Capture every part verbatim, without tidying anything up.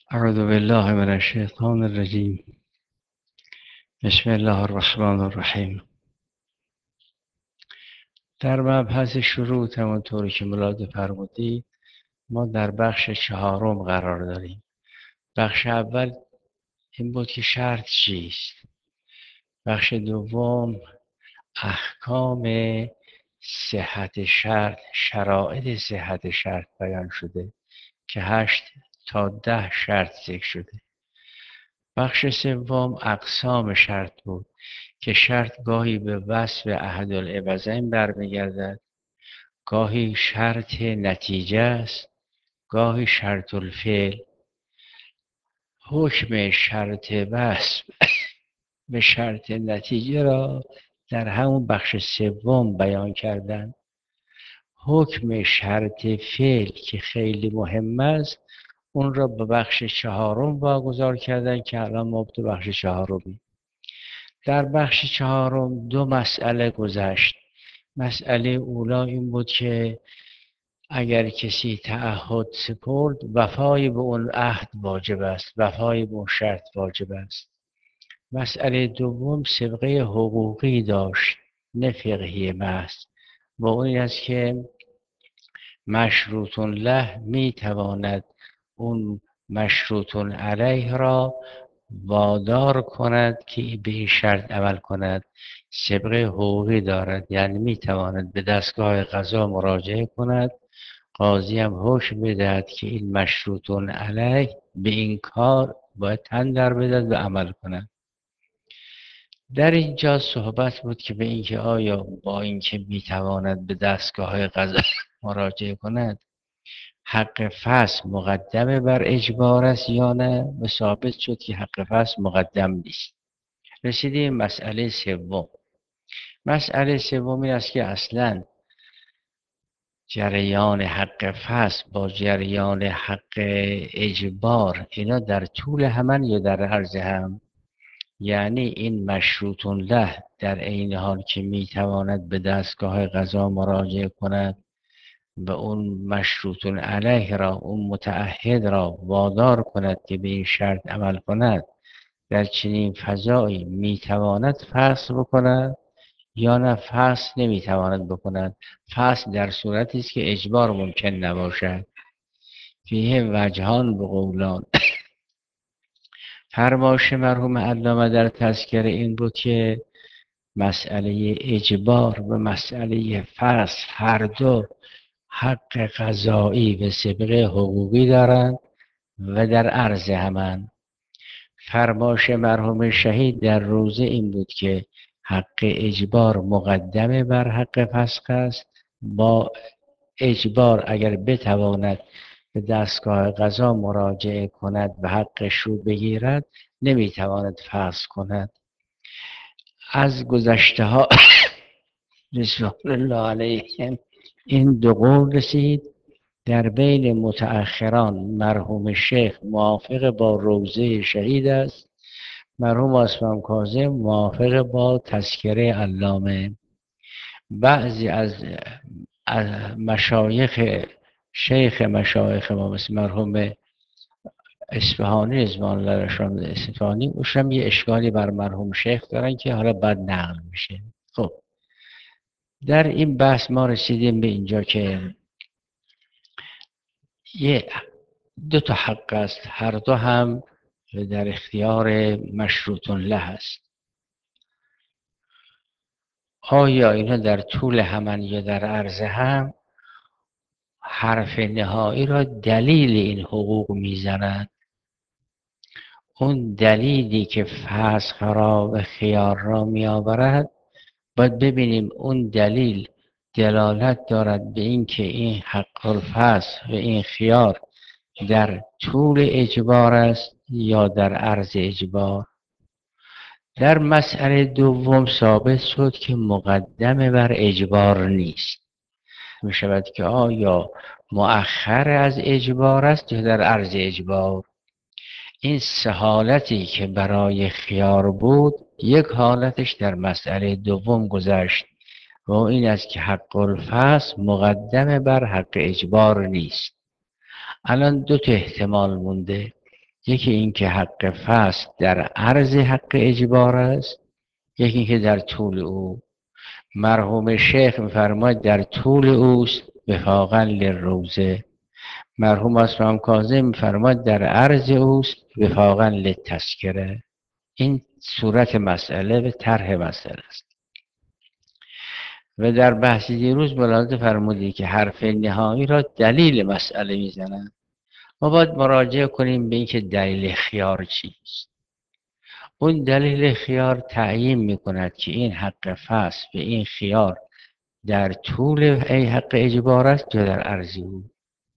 اعوذ بالله من الشیطان الرجیم. بسم الله الرحمن الرحیم. در مبحث شروط همونطوری که ملاحظه فرمودید ما در بخش چهارم قرار داریم. بخش اول این بود که شرط چیست. بخش دوم احکام صحت شرط، شرایط صحت شرط بیان شده که هشت تا ده شرط ذکر شده. بخش سوم اقسام شرط بود که شرط گاهی به وصف احدالعوضین برمیگردد، گاهی شرط نتیجه است، گاهی شرط الفعل. حکم شرط وصف به شرط نتیجه را در همون بخش سوم بیان کردند. حکم شرط فعل که خیلی مهم است اون را به بخش چهارم واگذار کردن که الان ما تو بخش چهارمی. در بخش چهارم دو مسئله گذشت. مسئله اولا این بود که اگر کسی تعهد سپرد وفای به اون عهد واجب است، وفای به اون شرط واجب است. مسئله دوم سابقه حقوقی داشت نه فقهی محض، و اون این است که مشروط له می تواند اون مشروط علیه را وادار کند که به این شرط عمل کند. سابقه حقوقی دارد، یعنی می تواند به دستگاه قضا مراجعه کند، قاضی هم حکم بدهد که این مشروط علیه به این کار باید تن در بدهد و عمل کند. در اینجا صحبت بود که به اینکه آیا با اینکه می تواند به دستگاه قضا مراجعه کند حق فصل مقدم بر اجبار است یا نه، و ثابت شد که حق فصل مقدم نیست. رسیدیم مسئله سوم. مسئله سوم این است که اصلا جریان حق فصل با جریان حق اجبار اینا در طول همان یا در عرض هم، یعنی این مشروط له در عین حال که میتواند به دستگاه قضا مراجعه کند و اون مشروط علیه را، اون متعهد را وادار کند که به این شرط عمل کند، در چنین فضایی میتواند فصل بکند یا نه فصل نمیتواند بکند. فصل در صورتی است که اجبار ممکن نباشد. فیه وجهان به قولان. فرمایش مرحوم علامه در تذکره این بود که مسئله اجبار و مسئله فصل هر دو حق قضایی و سابقه حقوقی دارند و در عرض همان. فرمایش مرحوم شهید در روزه این بود که حق اجبار مقدم بر حق فسخ است. با اجبار اگر بتواند به دستگاه قضا مراجعه کند و حقش رو بگیرد نمیتواند فسخ کند. از گذشته ها رسول الله علیهم این دو قول رسید. در بین متأخران مرحوم شیخ موافق با روزه شهید است، مرحوم اسمم کاظم موافق با تذکره علامه. بعضی از مشایخ شیخ مشایخ ما مثل مرحوم اصفهانی رضوان الله علیهشان اصفهانی اوشم یه اشکالی بر مرحوم شیخ دارن که حالا بعد نقل میشه. خب در این بحث ما رسیدیم به اینجا که یه دو تا حق است، هر دو هم در اختیار مشروط له است. آیا اینا در طول همان یا در عرض هم، حرف نهایی را دلیل این حقوق میزند. اون دلیلی که فسخ را و خیار را می آورد باید ببینیم اون دلیل دلالت دارد به این که این حق الفسخ و این خیار در طول اجبار است یا در عرض اجبار. در مسئله دوم ثابت شد که مقدم بر اجبار نیست. می شود که آیا مؤخر از اجبار است یا در عرض اجبار. این سه حالتی که برای خیار بود یک حالتش در مسئله دوم گذشت و این است که حق الفصل مقدم بر حق اجبار نیست. الان دو تا احتمال مونده. یکی این که حق فصل در عرض حق اجبار است، یکی که در طول او. مرحوم شیخ میفرماید در طول اوست وفاقا للروزه. مرحوم اسمام کاظم میفرماید در عرض اوست وفاقا للتذکره. این صورت مسئله و طرح مسئله است. و در بحث دیروز ملاحظه فرمودی که حرف نهایی را دلیل مسئله میزنند. ما باید مراجعه کنیم به اینکه دلیل خیار چیست. اون دلیل خیار تعیین میکند که این حق فصل به این خیار در طول ای حق اجبار است یا در عرض او.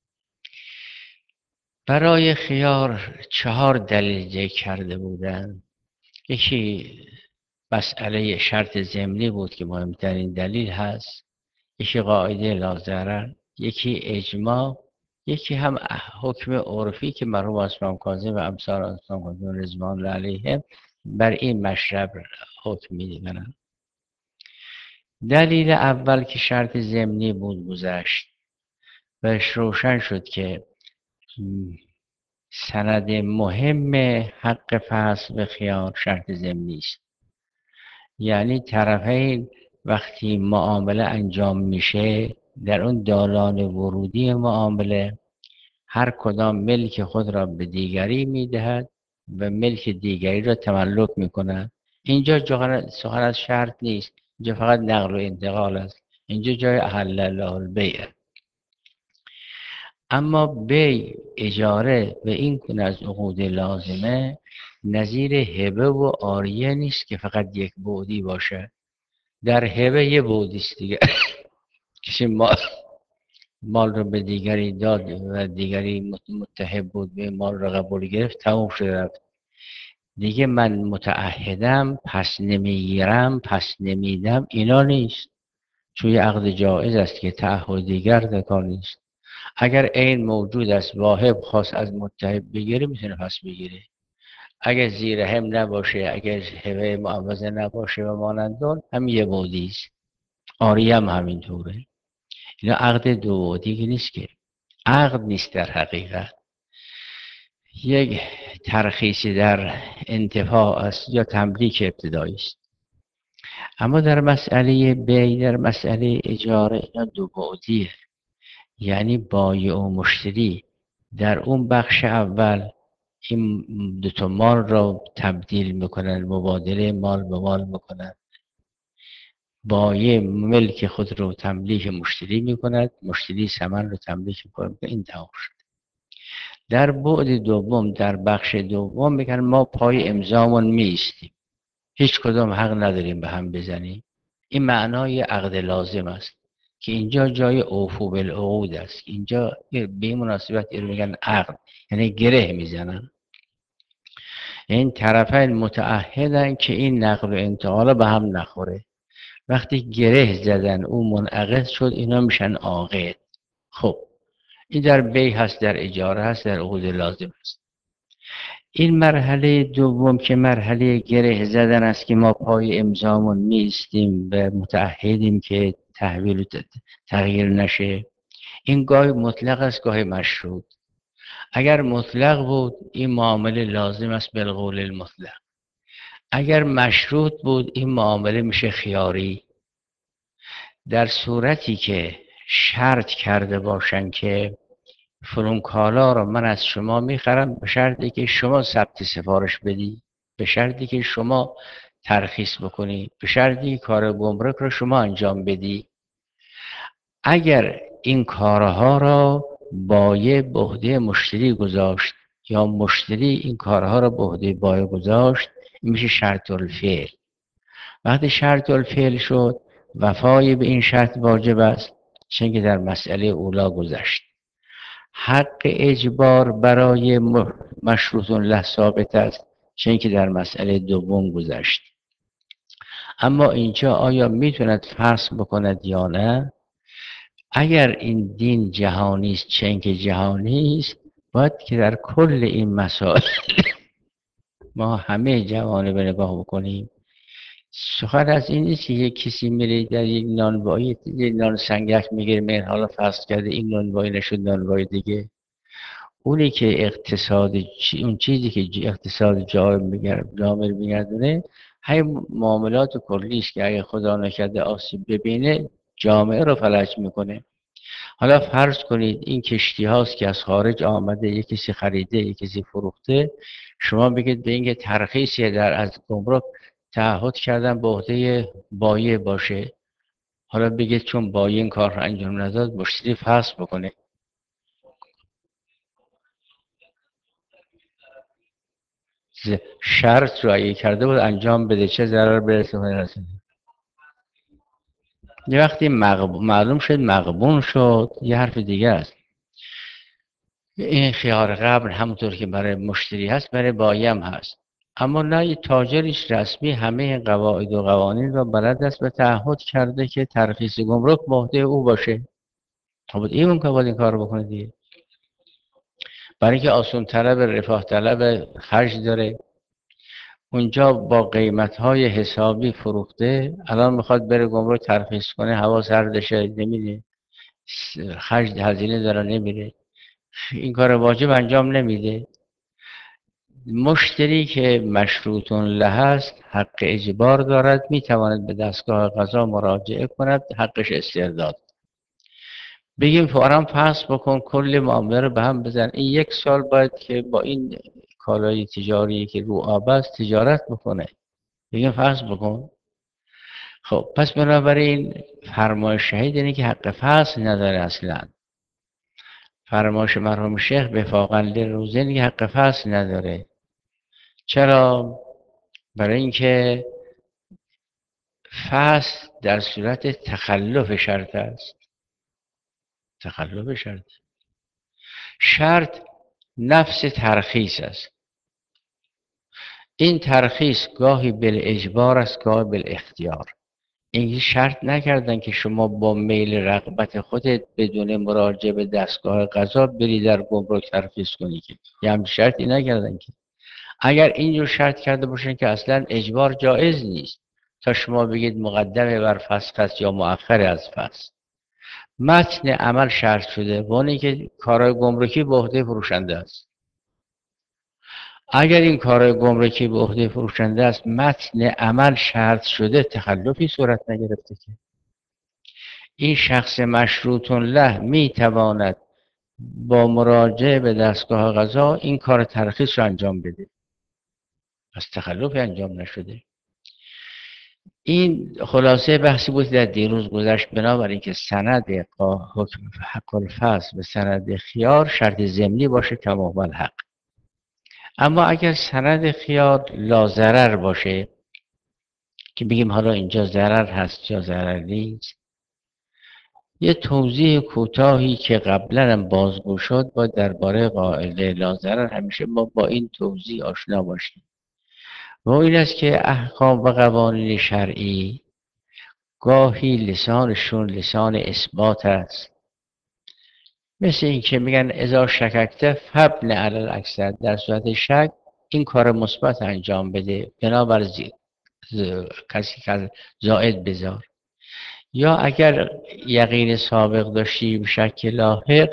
برای خیار چهار دلیل ذکر کرده بودند. یکی مسئله شرط ضمنی بود که مهمترین دلیل هست، یکی قاعده لاضرر، یکی اجماع، یکی هم حکم عرفی که مرحوم اسمام کاظم و امثال اسمام کاظم رضوان الله علیهم بر این مشرب حکم میدهند. دلیل اول که شرط ضمنی بود گذشت و روشن شد که سند مهم حق فصل به خیار شرط ضمنی است. یعنی طرفین وقتی معامله انجام میشه در اون دالان ورودی معامله هر کدام ملک خود را به دیگری میدهد و ملک دیگری را تملک میکند. اینجا سخن از شرط نیست، اینجا فقط نقل و انتقال است. اینجا جای احل الله البیع. اما بی اجاره و این گونه از عقود لازمه نظیر هبه و عاریه نیست که فقط یک بعدی باشه. در هبه یه بعدی است دیگه. کسی مال مال رو به دیگری داد و دیگری متحب بود به مال رو قبول گرفت، تموم شده رفت دیگه. من متعهدم پس نمیگیرم پس نمیدم، اینا نیست. چون یه عقد جایز است که تعهد دیگر در کار نیست. اگر این موجود است واهب خاص از متحب بگیره میتونه پس بگیره. اگر زیر هم نباشه، اگر هبه معوضه نباشه و مانندون هم یه بودی است. آری هم همینطوره. اینا عقد دو بودی که نیست، که عقد نیست در حقیقت، یک ترخیصی در انتفاع است یا تملیک ابتدایی است. اما در مسئله بی، در مسئله اجاره، اینا دو بعدیه. یعنی بایع و مشتری در اون بخش اول این دوتا مال را تبدیل میکنن، مبادله مال به مال میکنن. بایع ملک خود رو تملیک مشتری میکند، مشتری ثمن رو تملیک میکنه. این تمام شد. در بعد دوم، در بخش دوم میگن ما پای امضامون میایستیم، هیچ کدام حق نداریم به هم بزنیم. این معنای عقد لازم است که اینجا جای اوفو بالعقود است. اینجا به این مناسبت این میگن عقد، یعنی گره میزنن. این طرفین متعهدن که این نقل و انتقال به هم نخوره. وقتی گره زدن اون منعقد شد، اینا میشن عاقد. خب این در بی هست، در اجاره هست، در عقود لازم هست. این مرحله دوم که مرحله گره زدن است که ما پای امضامون میستیم و متعهدیم که تحویل تغییر نشه. این گاهی مطلق است، گاهی مشروط. اگر مطلق بود این معامله لازم است بالقول المطلق. اگر مشروط بود این معامله میشه خیاری. در صورتی که شرط کرده باشن که فلان کالا رو من از شما میخرم به شرطی که شما ثبت سفارش بدی، به شرطی که شما ترخیص بکنی، به شرطی که کار گمرک رو شما انجام بدی. اگر این کارها را بایع به عهده مشتری گذاشت یا مشتری این کارها را به عهده بایع گذاشت، این میشه شرط الفعل. وقتی شرط الفعل شد وفای به این شرط واجب است، چون که در مسئله اولا گذشت. حق اجبار برای مشروط له ثابت است، چون که در مسئله دوم گذشت. اما اینجا آیا میتوند فصل بکند یا نه؟ اگر این دین جهانی است، چون که جهانی است، باید که در کل این مسائل ما همه جوانب نگاه بکنیم. سخن از این نیست که یک کسی میره در یک نانوایی یک نان سنگک میگیره، من حالا فصل کرده این نانوایی نشد نانوایی دیگه. اونی که اقتصاد اون چیزی که اقتصاد جامعه رو میگردونه همین معاملات کلی است که اگه خدا نکرده آسیب ببینه جامعه رو فلج میکنه. حالا فرض کنید این کشتی هاست که از خارج آمده، یک کسی خریده، یک کسی فروخته، شما بگید به اینکه ترخیصی در از گمرک تعهد کردن به عهده بایع باشه، حالا بگید چون بایع این کار رو انجام نداد مشتری فسخ بکنه. شرط رو اگه کرده بود انجام بده چه ضرر برسه نرسه. یه وقتی مغب... معلوم شد مغبون شد یه حرف دیگه است. این خیار قبل همونطور که برای مشتری هست برای بایع هم هست، اما نه یه تاجرش رسمی همه قواعد و قوانین را بلد است و تعهد کرده که ترخیص گمرک به عهده او باشه. خب این که باید این کار بکنه دیگه، برای اینکه آسون طلب رفاه طلب خرج داره، اونجا با قیمت‌های حسابی فروخته، الان میخواد بره گمرک ترخیص کنه، هوا سردشه نمیده، خرج هزینه داره نمیره، این کار واجب انجام نمیده. مشتری که مشروطون له است حق اجبار دارد، میتواند به دستگاه قضا مراجعه کند، حقش استرداد. بگیم فورا پس بکن کل معامله رو به هم بزن، این یک سال باید که با این کالای تجاری که رو آب است تجارت بکنه، بگیم فحص بکن. خب پس بنابراین فرمایش شهید اینه که حق فصل نداره اصلا. فرمایش مرحوم شیخ وفاقا للروزه اینه که حق فصل نداره. چرا؟ برای اینکه فصل در صورت تخلف شرط است. تخلف شرط شرط نفس ترخیص است. این ترخیص گاهی بالاجبار است گاهی بالاختیار. این شرط نکردن که شما با میل رغبت خودت بدون مراجعه به دستگاه قضا بری در گمرک ترخیص کنی، که یه هم شرطی نکردن که. اگر اینجور شرط کرده باشن که اصلا اجبار جایز نیست تا شما بگید مقدمه بر فسخ است یا مؤخر از فسخ. متن عمل شرط شده و اونی که کارهای گمرکی به عهده فروشنده است. اگر این کارهای گمرکی به عهده فروشنده است، متن عمل شرط شده، تخلفی صورت نگرفته که این شخص مشروطون له میتواند با مراجعه به دستگاه قضا این کار ترخیص رو انجام بده، پس تخلفی انجام نشده. این خلاصه بحثی بود در دیروز گذشت. بنابراین که سند حکم حق الفصل به سند خیار شرط ضمنی باشه تمام الحق. اما اگر سند خیار لازرر باشه که بگیم حالا اینجا ضرر هست یا ضرر نیست، یه توضیح کوتاهی که قبلا هم بازگو شد با درباره قاعده لازرر، همیشه ما با این توضیح آشنا باشیم و این است که احکام و قوانین شرعی گاهی لسانشون لسان اثبات است. مثل این که میگن اذا شککته فبن علی الاکثر، در صورت شک این کار مثبت انجام بده بنابر کسی که زائد بذار. یا اگر یقین سابق داشتی شک لاحق،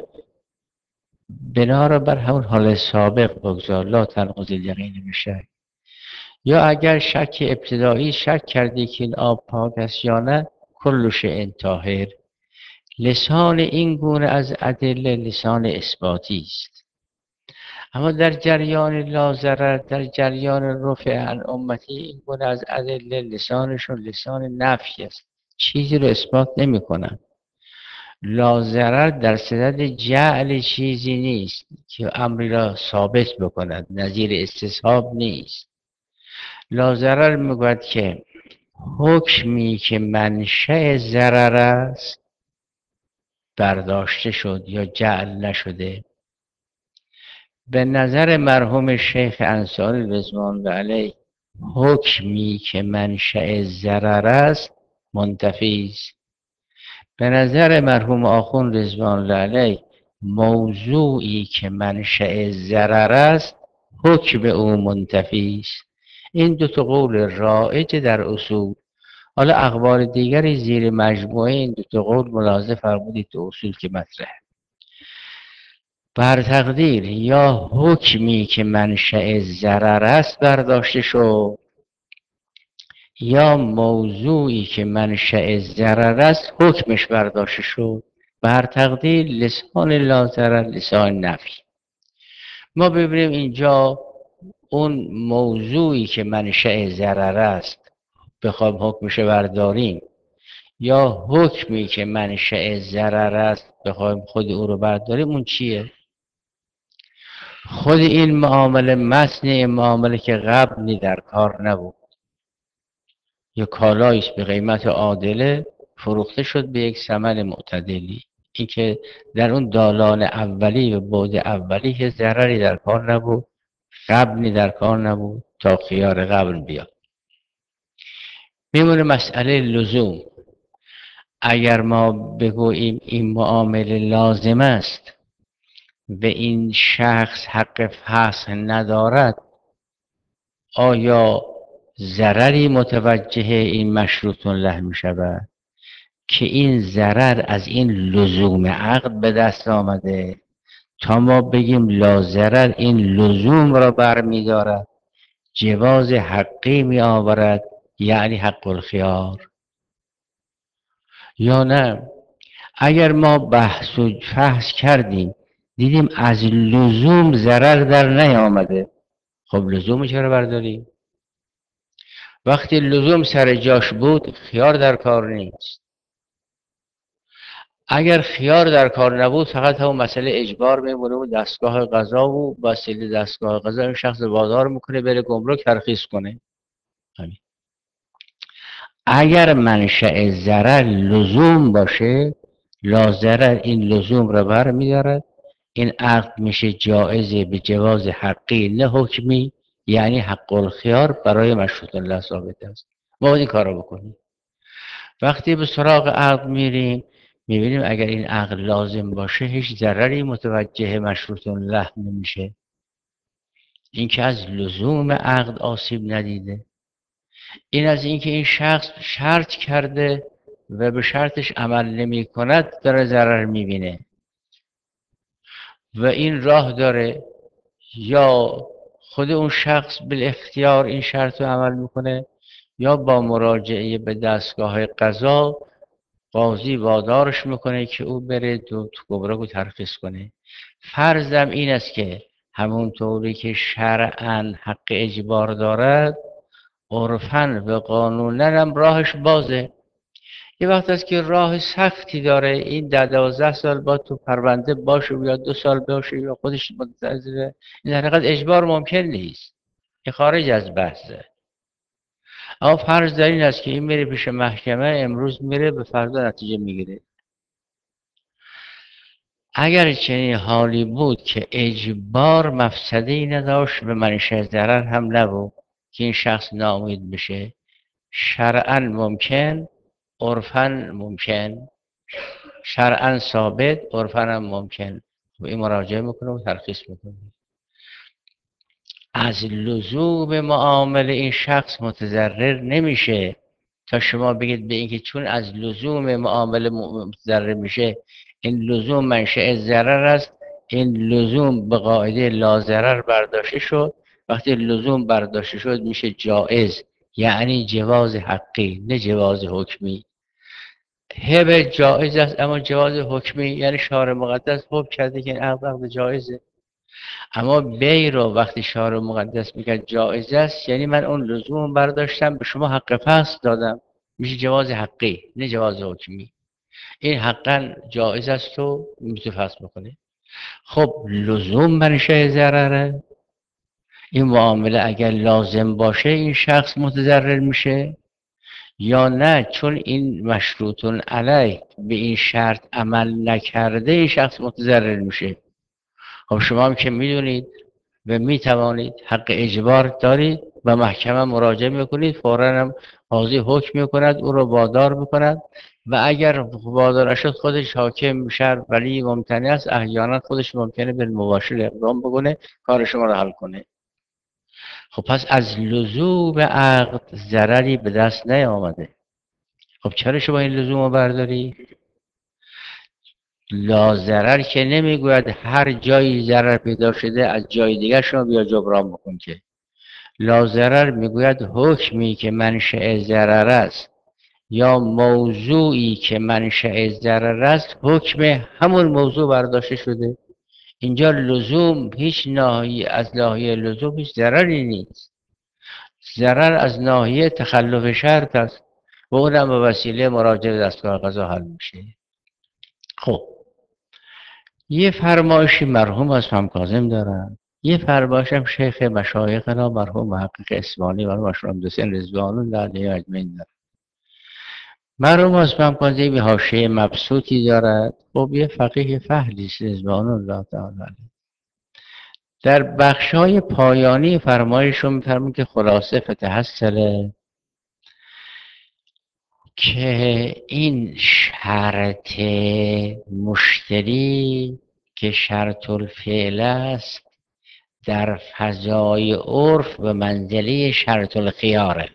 بنا را بر همون حال سابق بگذار، لا تنقض الیقین بشک. یا اگر شک ابتدایی شک کردی که این آب پاک است یا نه، کل شیء طاهر. لسان این گونه از ادله لسان اثباتی است. اما در جریان لازرر، در جریان رفع عن امتی، این گونه از ادله لسانشون لسان نفی است، چیزی رو اثبات نمی کنن. لازرر در صدد جعل چیزی نیست که امری را ثابت بکند، نظیر استصحاب نیست. لازرر میگوید که حکمی که منشأ ضرر است برداشته شد یا جعل نشده، به نظر مرحوم شیخ انصاری رضوان الله علیه حکمی که منشأ ضرر است منتفی است. به نظر مرحوم آخوند رضوان الله علیه موضوعی که منشأ ضرر است حکم او منتفی است. این دو تا قول رایج در اصول. حالا اقوال دیگری زیر مجموعه این دو تا قول ملاحظه فرمودید تو اصول که مطرحه. بر تقدیر یا حکمی که منشأ ضرر است برداشته شد یا موضوعی که منشأ ضرر است حکمش برداشته شد. بر تقدیر لسان لاضرر لسان نفی. ما ببینیم اینجا اون موضوعی که منشأ ضرر است بخوایم حکمش برداریم یا حکمی که منشأ ضرر است بخوایم خود او رو برداریم، اون چیه؟ خود این معامله متن این معامله که قبلی در کار نبود، یا کالایی است به قیمت عادله فروخته شد به یک ثمن معتدلی، این که در اون دالان اولی و بعد اولی که ضرری در کار نبود، قبلی در کار نبود تا خیار قبل بیاد. میمونه مسئله لزوم. اگر ما بگوییم این معامله لازم است و این شخص حق فسخ ندارد، آیا ضرری متوجه این مشروط له می شود که این ضرر از این لزوم عقد به دست آمده تا ما بگیم لا ضرر این لزوم را برمی دارد، جواز حقی می آورد، یعنی حق الخیار؟ یا نه اگر ما بحث و فحص کردیم دیدیم از لزوم ضرر در نیامده، خب لزوم چرا برداریم؟ وقتی لزوم سر جاش بود خیار در کار نیست. اگر خیار در کار نبود فقط همون مسئله اجبار میمونه و دستگاه قضا و وسیله دستگاه قضا این شخص وادار میکنه بره گمرک ترخیص کنه. همین. اگر منشأ ضرر لزوم باشه، لا ضرر این لزوم را بر میدارد، این عقد میشه جائزه به جواز حقی نه حکمی، یعنی حق الخیار برای مشروط الله ثابت است. ما باید این کار رو بکنیم. وقتی به سراغ عقد میریم میبینیم اگر این عقد لازم باشه هیچ ضرری متوجه مشروط الله نمیشه. این که از لزوم عقد آسیب ندیده، این از اینکه این شخص شرط کرده و به شرطش عمل نمی کند داره ضرر میبینه و این راه داره یا خود اون شخص بالاختیار این شرط رو عمل میکنه یا با مراجعه به دستگاه قضا قاضی وادارش میکنه که او بره تو گمرک رو ترخیص کنه. فرضم این است که همون طوری که شرعاً حق اجبار دارد عرفاً و قانوناً هم راهش بازه. یه وقت است که راه سختی داره، این ده دوازده سال با تو پرونده باشه یا دو سال باشه یا خودش منتظره، این در حقیقت اجبار ممکن نیست، این خارج از بحثه. اما فرض در این است که این میره پیش محکمه، امروز میره به فردا نتیجه میگیره. اگر چنین حالی بود که اجبار مفسده‌ای نداشت به منشأ ضرر هم نبود که این شخص ناامید بشه، شرعاً ممکن، عرفاً ممکن، شرعاً ثابت، عرفاً هم ممکن، و این مراجعه میکنه و ترخیص میکنه. از لزوم معامله این شخص متضرر نمیشه تا شما بگید به اینکه چون از لزوم معامله متضرر میشه این لزوم منشأ ضرر است، این لزوم به قاعده لا ضرر برداشته شد. وقتی لزوم برداشته شد میشه جائز، یعنی جواز حقی نه جواز حکمی. هبه جائز است اما جواز حکمی یعنی شارع مقدس حکم کرده که این عقد عقد جائزه. اما بی رو وقتی شارع مقدس میگه جائز است یعنی من اون لزوم برداشتم به شما حق فسخ دادم، میشه جواز حقی نه جواز حکمی. این حقا جائز است و میتونه فسخ بکنه. خب لزوم منشأ ضرره، این معامله اگر لازم باشه این شخص متضرر میشه یا نه چون این مشروطون علیه به این شرط عمل نکرده این شخص متضرر میشه. خب شما هم که میدونید و میتوانید حق اجبار دارید و محکمه مراجعه میکنید، فوراً هم قاضی حکم میکند او رو وادار میکند و اگر وادار نشد خودش حاکم شهر ولی ممتنع است، احیانا خودش ممکنه به مباشر اقدام بکنه کار شما رو حل کنه. خب پس از لزوم عقد ضرری به دست نیامده. خب چرا شما این لزوم رو برداری؟ لا ضرر که نمیگوید هر جایی ضرر پیدا شده از جای دیگر شما بیا جبران بکن، که لا ضرر میگوید حکمی که منشأ ضرر است یا موضوعی که منشأ ضرر است حکم همون موضوع برداشته شده. اینجا لزوم هیچ ناحیه از ناحیه لزوم هیچ ضرری نیست. ضرر از ناحیه تخلف شرط است و اونم به وسیله مراجعه دستگاه قضا حل میشه. خب یه فرمایشی مرحوم از هم کاظم دارن، یه فرمایش هم شیخ مشایخنا مرحوم محقق اصفهانی مرحوم اشرف حسین رضوان الله علیه اجمعین دارن. مرحوم از هم کاظم یه حاشیه مبسوطی دارد. خب یه فقیه فهلی است رضوان الله تعالی علیه. در بخش‌های پایانی فرمایشون می‌فرمون که خلاصه فتحصل که این شرط مشتری که شرط الفعل است در فضای عرف به منزله شرط الخیاره،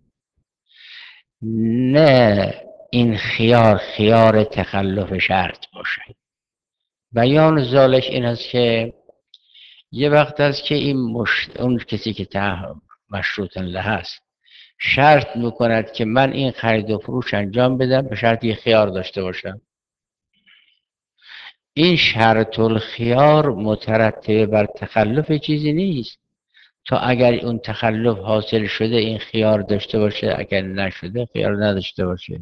نه این خیار خیار تخلف شرط باشه. بیان ذالک این است که یه وقت است که این مشت... اون کسی که ته مشروط له هست شرط میکند که من این خرید و فروش انجام بدم به شرط یه خیار داشته باشم. این شرط الخیار مترتب بر تخلف چیزی نیست، تا اگر اون تخلف حاصل شده این خیار داشته باشه، اگر نشده خیار نداشته باشه.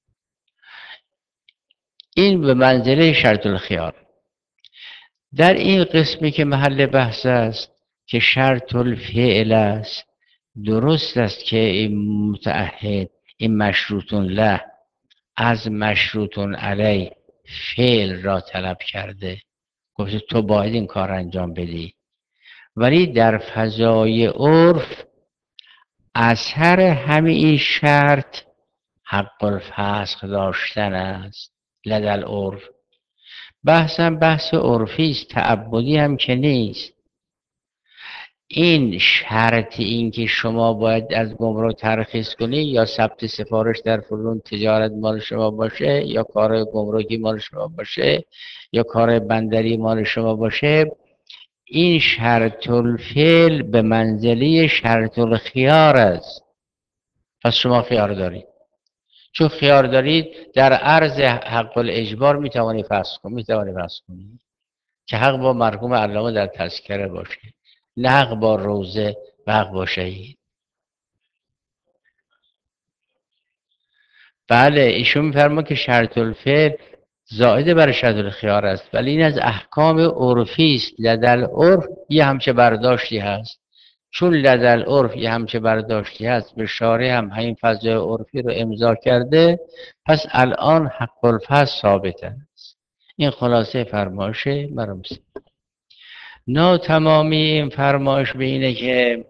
این به منزله شرط الخیار. در این قسمی که محل بحث است که شرط الفعل است، درست است که این متعهد این مشروط له از مشروط علی فعل را طلب کرده، گفته تو باید این کار انجام بدی، ولی در فضای عرف اثر همین این شرط حق الفسخ داشتن است. لدل عرف بحثم بحث عرفی است، تعبدی هم که نیست. این شرط این که شما باید از گمرک ترخیص کنی یا ثبت سفارش در فلان تجارت مال شما باشه یا کار گمرکی مال شما باشه یا کار بندری مال شما باشه، این شرط الفعل به منزله شرط الخیار است. پس شما خیار دارید، چون خیار دارید در عرض حق الاجبار میتوانی فسخ کنی، میتوانی فسخ کنی که حق با مرحوم علامه در تذکره باشه، نه حق با روزه و حق با شهید. بله ایشون میفرما که شرط الفعل زائد برای شرط الخیار است، ولی این از احکام عرفی است. لدل عرف یه همچه برداشتی هست، چون لدل عرف یه همچه برداشتی هست به شارع هم همین فضای عرفی رو امضا کرده، پس الان حق الفصل ثابت است. این خلاصه فرمایش مرحوم. ناتمامی این فرمایش به اینه که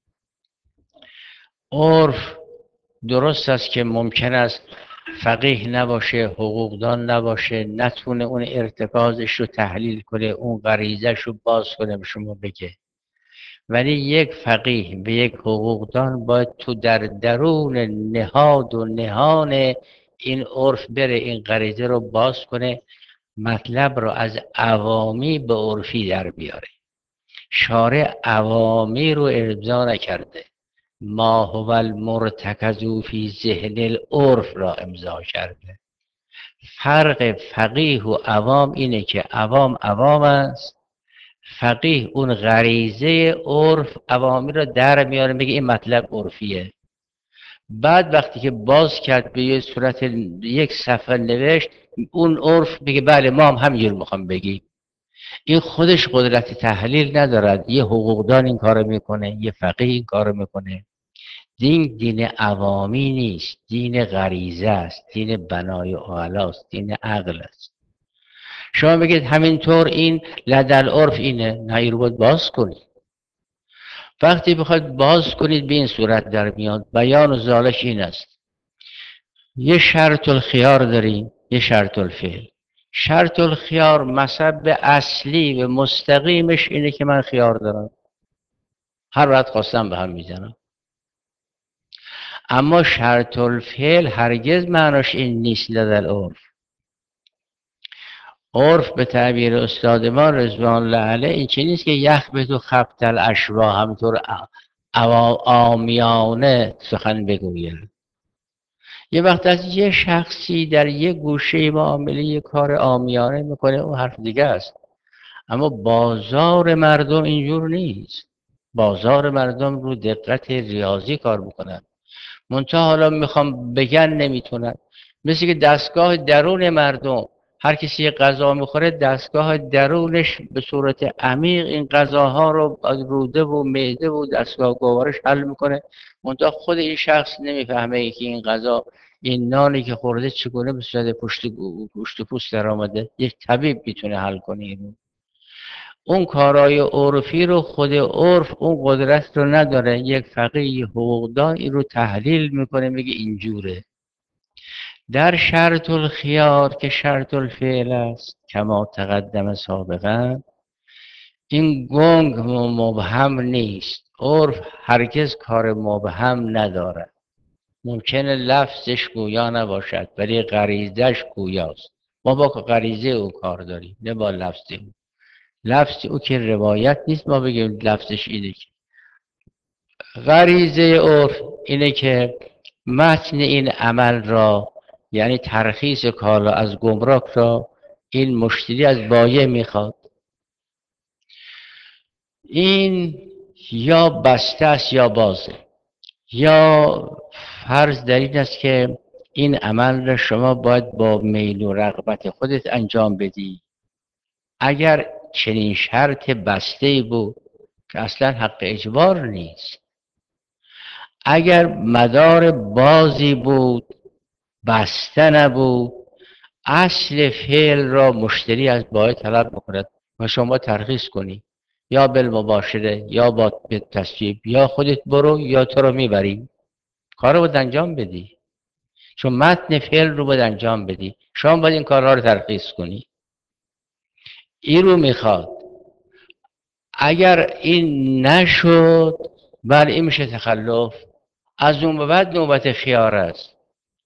عرف درست است که ممکن است فقیه نباشه، حقوقدان نباشه، نتونه اون ارتکازش رو تحلیل کنه، اون غریزش رو باز کنه به شما بگه، ولی یک فقیه به یک حقوقدان باید تو در درون نهاد و نهان این عرف بره، این غریزه رو باز کنه، مطلب رو از عوامی به عرفی در بیاره. شارع عوامی رو ارضا نکرده، ما هو المرتکز فی ذهن العرف را امضا کرده. فرق فقیه و عوام اینه که عوام عوام است، فقیه اون غریزه عرف عوامی را در میاره، میگه این مطلب عرفیه. بعد وقتی که باز کرد به یه صورت یک صفحه نوشت اون عرف، میگه بله ما هم همینجور میخوام بگیم. این خودش قدرت تحلیل ندارد، یه حقوقدان این کارو میکنه، یه فقیه این کارو میکنه. دین دین عوامی نیست، دین غریزه است، دین بنای اعلاست، دین عقل است. شما بگید همینطور این لدل عرف اینه، نه این رو باید باز کنید. وقتی بخواید باز کنید به این صورت در میاد. بیان ذالک این است، یه شرط الخیار داریم، یه شرط الفعل. شرط الخیار مصب اصلی و مستقیمش اینه که من خیار دارم، هر وقت خواستم به هم میزنم. اما شرط الفعل هرگز معناش این نیست. لدل عرف عرف به تعبیر استاد ما رضوان الله علیه این چی نیست که یخ به تو خبط الاشوا همطور آمیانه سخن بگوید. یه وقت از یه شخصی در یه گوشه معامله یه کار آمیانه میکنه اون حرف دیگه است، اما بازار مردم اینجور نیست. بازار مردم رو دقت ریاضی کار میکنن، منتها حالا میخوام بگن نمیتونن. مثل که دستگاه درون مردم، هر کسی یه غذا میخوره دستگاه درونش به صورت عمیق این غذاها رو از روده و معده و دستگاه گوارش حل میکنه، منتها خود این شخص نمیفهمه که این غذا، این نانی که خورده چگونه به صورت پشت پوست پوست در آمده. یک طبیب میتونه حل کنه اینو. اون کارهای عرفی رو خود عرف اون قدرت رو نداره. یک فقیه حقوقدان این رو تحلیل میکنه میگه اینجوره. در شرط الخیار که شرط الفعل است کما تقدم سابقا، این گنگ مبهم نیست. عرف هرگز کار مبهم نداره. ممکنه لفظش گویا نباشد ولی غریزش گویاست. ما با غریزه او کار داریم نه با لفظ او. لفظ او که روایت نیست ما بگیم لفظش اینه. که غریزه عرف اینه که متن این عمل را، یعنی ترخیص کالا از گمرک را، این مشتری از بایع میخواد. این یا بسته است یا بازه. یا فرض در این است که این عمل را شما باید با میل و رغبت خودت انجام بدی. اگر چنین شرط بسته بود که اصلا حق اجبار نیست، اگر مدار بازی بود بسته نبود، اصل فعل را مشتری از بایع طلب میکند و شما ترخیص کنی، یا بالمباشره یا با تصویب، یا خودت برو یا تو رو میبریم. کار رو باید انجام بدی، چون متن فعل رو باید انجام بدی. شما باید این کارها رو ترخیص کنی. این رو میخواد. اگر این نشد بله این میشه تخلف. از اون به بعد نوبت خیار است.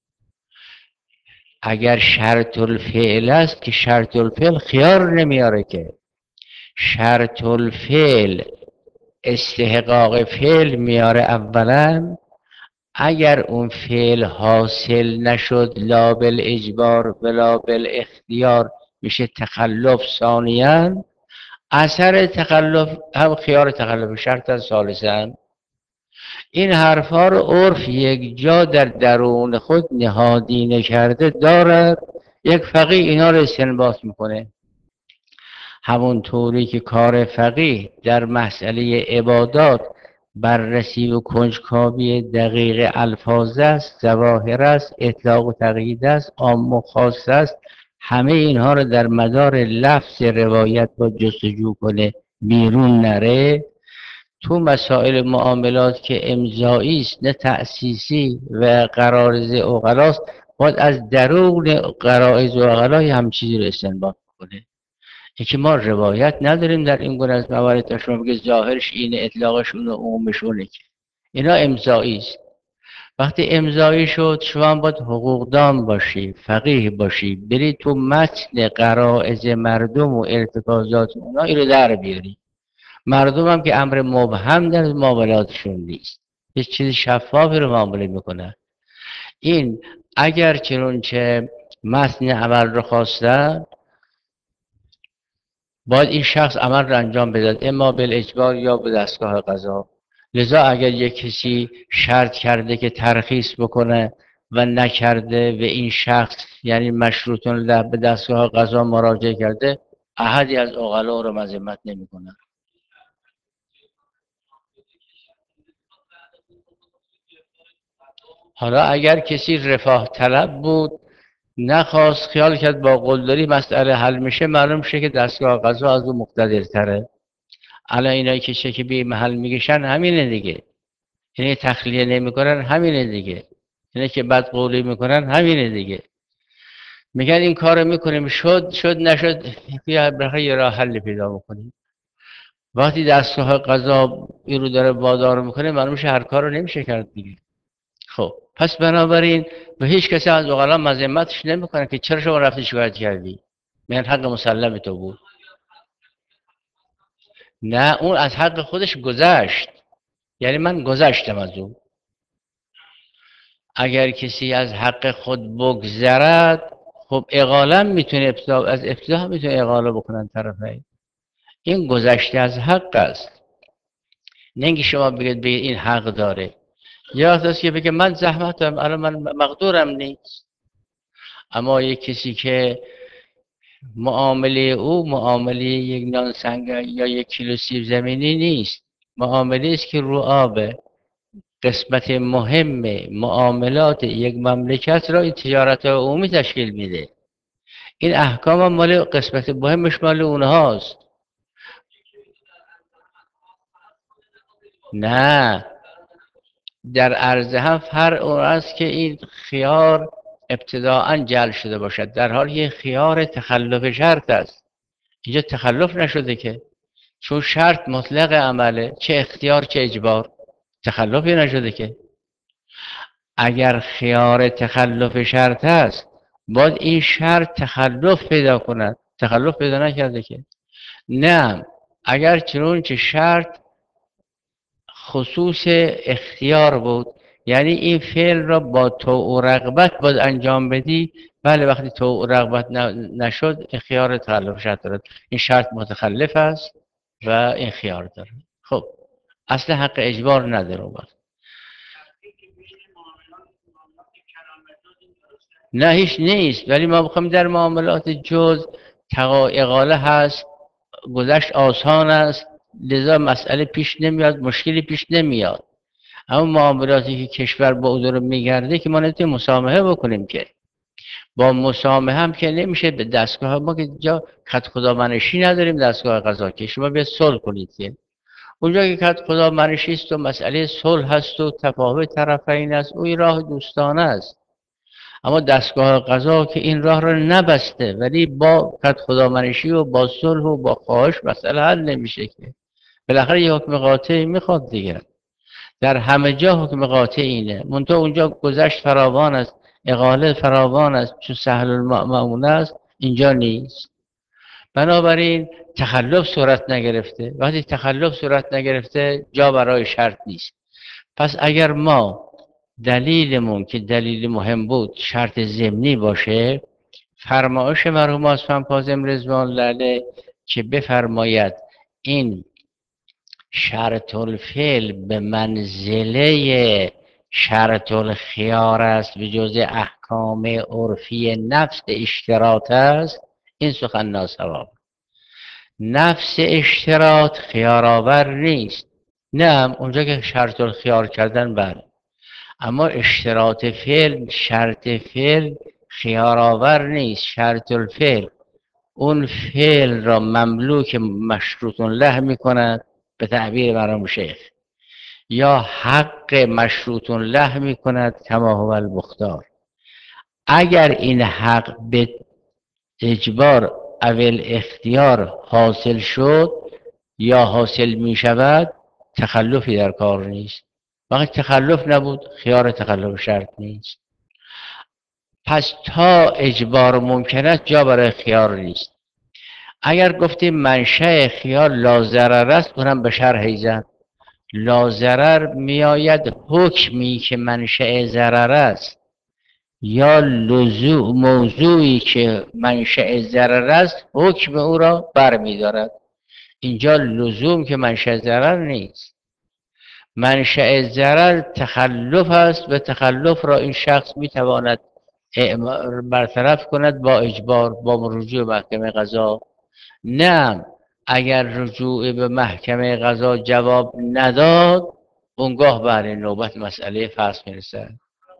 اگر شرط الفعل است که شرط الفعل خیار نمیاره، که شرط الفعل استحقاق فعل میاره اولا. اگر اون فعل حاصل نشد لا بالاجبار ولا بالاختیار میشه تخلف ثانیاً. اثر تخلف هم خیار تخلف شرط از ثالثاً. این حرفها رو عرف یک جا در درون خود نهادینه کرده دارد. یک فقیه اینا رو استنباط میکنه. همون طوری که کار فقیه در مسئله عبادات بررسی و کنجکاوی دقیق الفاظ است، ظواهر است، اطلاق و تقیید است، عام و خاص است، همه اینها رو در مدار لفظ روایت با جستجو کنه بیرون نره. تو مسائل معاملات که امضایی است نه تأسیسی و قرائز عقلاست، باید از درون قرائز و عقلا هم چیزی رو استنباط کنه. اینکه ما روایت نداریم در این گونه از موارد تا شما بگه ظاهرش اینه اطلاقشون و عمومشونه، که اینا امضایی است. وقتی امضایی شد شما هم باید حقوقدان باشی، فقیه باشی، بری تو متن قرائز مردم و ارتکازات اونا اینو در بیاری. مردم هم که امر مبهم در معاملاتشون نیست، یه چیز شفافی رو معامله میکنن. این اگر چنانچه متن عمل رو خواستن باید این شخص عمل رو انجام بدهد، اما بالاجبار یا به دستگاه قضا. لذا اگر یک کسی شرط کرده که ترخیص بکنه و نکرده و این شخص یعنی مشروطون له به دستگاه قضا مراجعه کرده، احدی از عقلا رو مذمت نمیکنه. حالا اگر کسی رفاه طلب بود نخواست، خیال کرد با قلدری مسئله حل میشه، معلوم شه که دستگاه قضا از اون مقتدرتره. الان اینایی که شکیبی محل میگشن همینه دیگه، اینه تخلیه نمیکنن همینه دیگه، اینه که بد قولی میکنن همینه دیگه. میگن این کارو میکنیم شد شد نشد بیا برای یه راه حل پیدا بکنیم. وقتی دستگاه قضا این رو داره وادار میکنه معلوم شه هر کارو نمیشه کرد دیگه. خب پس بنابراین به هیچ کسی از عقلا مذمتش نمیکنه که چرا شما رفتی شکایت کردی. میگن حق مسلم تو بود. نه، اون از حق خودش گذشت، یعنی من گذشتم از اون. اگر کسی از حق خود بگذرد، خب اقالا میتونه ابتدا، از ابتدا هم میتونه اقاله بکنن طرفین. این گذشته از حق است. نه اینکه شما بگید بگید این حق داره. یا هست که بگه من زحمت دارم، الان من مقدورم نیست. اما یک کسی که معامله او معامله یک نان سنگک یا یک کیلو سیب زمینی نیست، معامله است که رو آبه. قسمت مهم معاملات یک مملکت را این تجارت عمومی تشکیل میده. این احکام هم مال قسمت مهمش مال اونهاست. نه، در عرض هم فرق اون است که این خیار ابتداعا جعل شده باشد، در حالی که خیار تخلف شرط است. اینجا تخلف نشده که، چون شرط مطلق عمله، چه اختیار چه اجبار، تخلفی نشده که. اگر خیار تخلف شرط است، باید این شرط تخلف پیدا کند، تخلف پیدا نکرده که. نه، اگر چنون که شرط خصوص اختیار بود، یعنی این فعل را با طوع و رغبت باید انجام بدی، بله وقتی طوع و رغبت نشد این خیار تخلف شرط دارد، این شرط متخلف است و این خیار داره. خب اصل حق اجبار نداره وقت. نه هیچ نیست، ولی ما بخوایم در معاملات جز تقا اقاله هست، گذشت آسان است، لذا مسئله پیش نمیاد، مشکلی پیش نمیاد. اما معاملاتی که کشور با او داره میگرده که ما نمیتونیم مسامحه بکنیم که. با مسامحه هم که نمیشه. به دستگاه ما که جا خط خدا منشی نداریم، دستگاه قضا که شما بیاید صلح کنید که اونجا که خط خدا منشی است و مسئله صلح هست و تفاوت طرفین است، اون راه دوستانه است. اما دستگاه قضا که این راه را نبسته، ولی با خط خدا منشی و با صلح و با خواهش مسئله حل نمیشه که. بالاخره یه حکم قاطعی میخواد دیگه. در همه جا حکم قاطع اینه، منتها اونجا گذشت فراوان است، اقاله فراوان است، چون سهل المأمون است، اینجا نیست. بنابراین تخلف صورت نگرفته. وقتی تخلف صورت نگرفته جا برای شرط نیست. پس اگر ما دلیلمون که دلیل مهم بود شرط ضمنی باشه، فرمایش مرحوم آسفند کاظم رضوان الله علیه که بفرماید این شرط الفعل به منزله شرط الخیار است، به جز احکام عرفی نفس اشتراط است، این سخن ناصواب. نفس اشتراط خیارآور نیست. نه، اونجا که شرط الخیار کردن بله، اما اشتراط فعل، شرط فعل خیارآور نیست. شرط الفعل اون فعل را مملوک مشروط له می کند به تعبیر مرحوم شیخ، یا حق مشروط له می کند کما هو المختار. اگر این حق به اجبار اول اختیار حاصل شد یا حاصل می شود، تخلفی در کار نیست. وقتی تخلف نبود، خیار تخلف شرط نیست. پس تا اجبار ممکن است جا برای خیار نیست. اگر گفتیم منشأ خیار لازرر است، اونم به شرح ایزن لازرر میآید حکمی که منشأ ضرر است، یا لزوم موضوعی که منشأ ضرر است حکم او را برمی‌دارد. اینجا لزوم که منشأ ضرر نیست. منشأ ضرر تخلف است و تخلف را این شخص میتواند برطرف کند با اجبار، با رجوع به محکمه قضا. نه، اگر رجوع به محکمه قضا جواب نداد، اونگاه بله نوبت مسئله فسخ میرسد.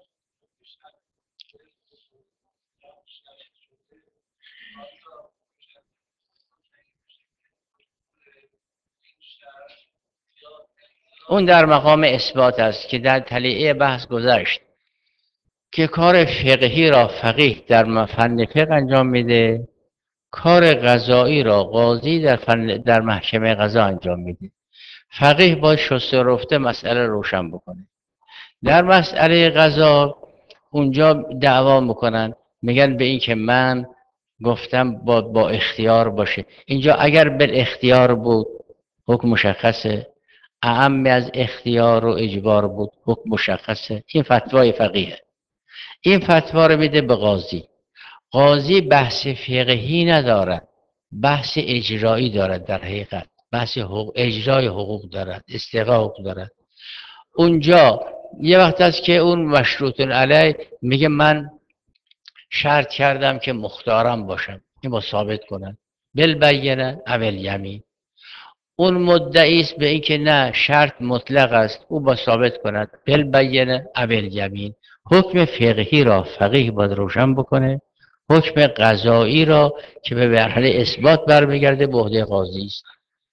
اون در مقام اثبات است که در تلیعه بحث گذشت که کار فقهی را فقیه در فن فقه انجام میده، کار قضایی را قاضی در فن در محکمه قضا انجام میده. فقیه باید شسته رفته مسئله روشن بکنه. در مسئله قضا اونجا دعوا میکنن، میگن به این که من گفتم با, با اختیار باشه. اینجا اگر به اختیار بود حکم مشخصه، اعم از اختیار و اجبار بود حکم مشخصه. این فتوای فقیه. این فتوا رو میده به قاضی. قاضی بحث فقهی ندارد، بحث اجرایی دارد. در حقیقت بحث حقوق، اجرای حقوق دارد، استقرار حقوق دارد. اونجا یه وقت است که اون مشروط علیه میگه من شرط کردم که مختارم باشم، این با ثابت کنن بالبینه اول یمین. اون مدعی است به این که نه شرط مطلق است، او با ثابت کند بالبینه اول یمین. حکم فقهی را فقیه باید روشن بکنه، حکم قضایی را که به مرحله اثبات برمیگرده به عهده قاضی است.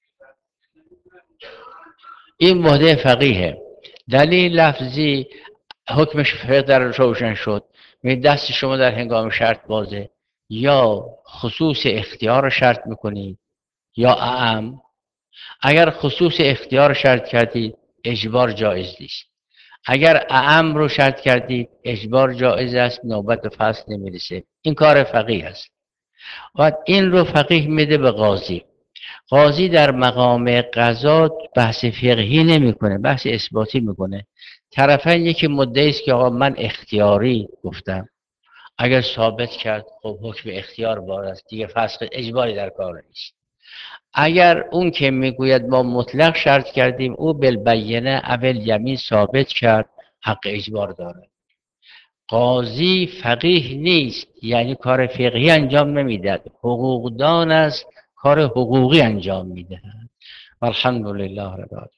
این به عهده فقیه. دلیل لفظی حکمش فقه در روشن شد. می دست شما در هنگام شرط بازه، یا خصوص اختیار رو شرط میکنید یا اعم. اگر خصوص اختیار شرط کردید اجبار جایز نیست، اگر اعم رو شرط کردید اجبار جایز است، نوبت به فصل نمیرسه. این کار فقیه است و این رو فقیه میده به قاضی. قاضی در مقام قضا بحث فقهی نمیکنه، بحث اثباتی میکنه. طرفین یکی مدعی است که آقا من اختیاری گفتم، اگر ثابت کرد خب حکم اختیار بار است دیگه، فسخ اجباری در کار نیست. اگر اون که میگوید ما مطلق شرط کردیم، او بالبینه اول یمین ثابت کرد، حق اجبار داره. قاضی فقیه نیست، یعنی کار فقهی انجام نمیدهد، حقوقدان است، کار حقوقی انجام میدهد. الحمدلله رب العالمین.